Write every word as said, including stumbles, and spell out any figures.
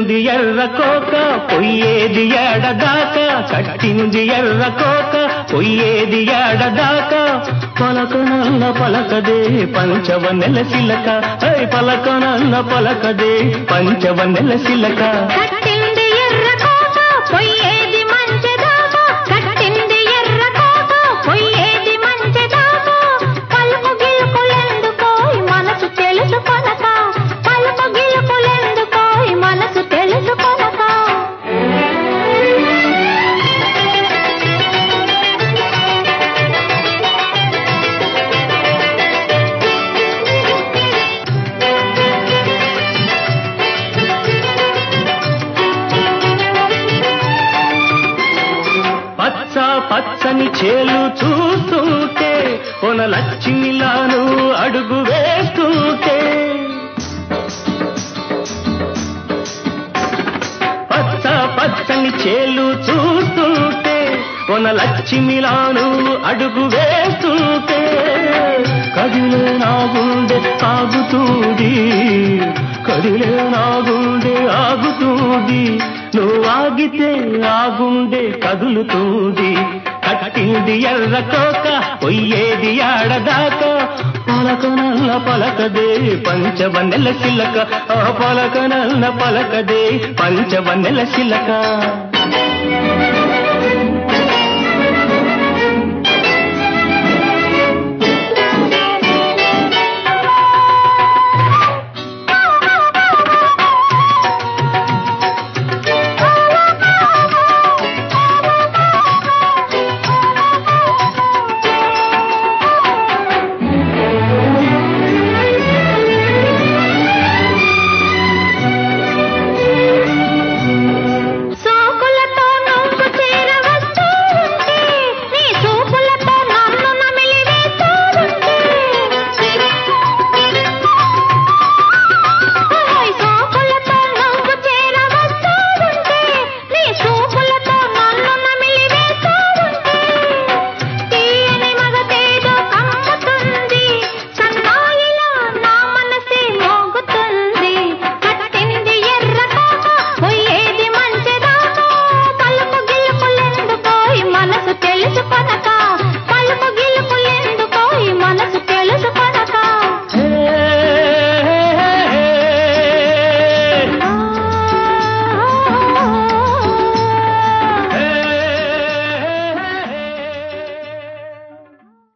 కట్టింది ఎర్ర కోక పొయ్యేది ఏడదాకా కట్టింది ఎర్ర కోక పొయ్యేది ఏడదాకా పలకనల్ల పలకదే పంచవన్నెల సిలక పలకనల్ల పలకదే పంచవన్నెల సిలక కట్టింది ఎర్ర కోక పొయ్యేది మంచెదాకా కట్టింది ఎర్ర కోక పొయ్యేది మంచెదాకా పలుకు గిలుకులెందుకోయ్ మనసు తెలుసుకొనక పలుకు గిలుకులెందుకోయ్ మనసు తెలుసుకొనక పచ్చ పచ్చని చేలు చూస్తుంటే కొన లక్ష్మిలాను అడుగు వేస్తుంటే పచ్చ పచ్చని చేలు చూస్తుంటే కొన లక్ష్మిలాను అడుగు వేస్తుంటే కదిలే నా గుండె ఆగుతుంది కదిలే నా గుండె ఆగుతుంది నువ్వు ఆగితే ఆ గుండె కదులుతుంది కట్టింది ఎర్ర కోక పొయ్యేది ఆడదాకా పలకనల్ల పలకదే పంచవన్నెల సిలక పలకనల్ల పలకదే పంచవన్నెల సిలక